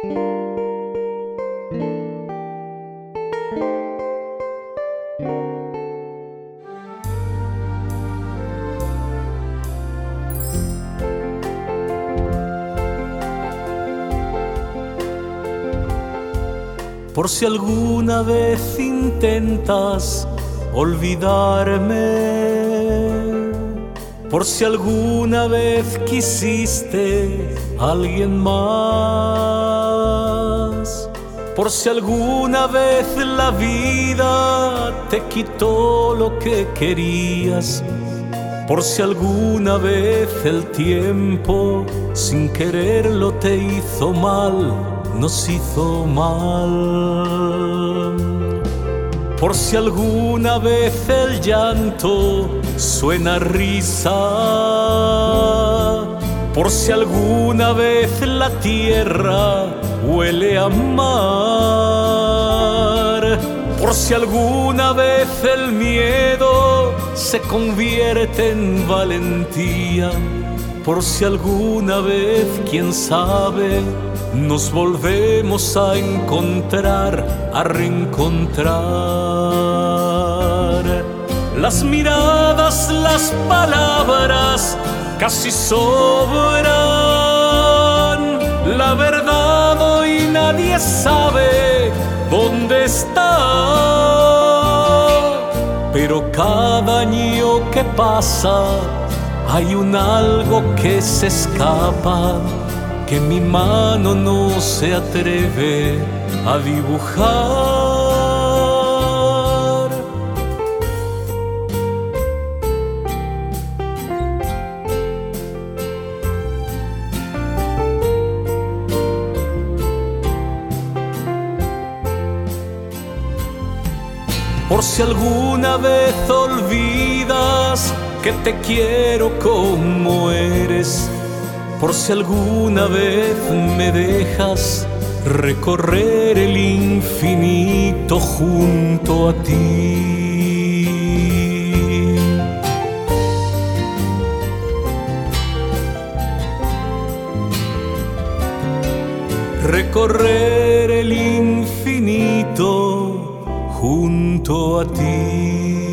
Por si alguna vez intentas olvidarme, por si alguna vez quisiste a alguien más, por si alguna vez la vida te quitó lo que querías, por si alguna vez el tiempo sin quererlo te hizo mal, nos hizo mal. Por si alguna vez el llanto suena a risa, por si alguna vez la tierra huele a mar, por si alguna vez el miedo se convierte en valentía, por si alguna vez, quién sabe, nos volvemos a encontrar, a reencontrar. Las miradas, las palabras casi sobran. La verdad hoy nadie sabe dónde está, pero cada año que pasa hay un algo que se escapa, que mi mano no se atreve a dibujar. Por si alguna vez olvidas que te quiero como eres, por si alguna vez me dejas recorrer el infinito junto a ti. Recorrer el infinito junto a ti.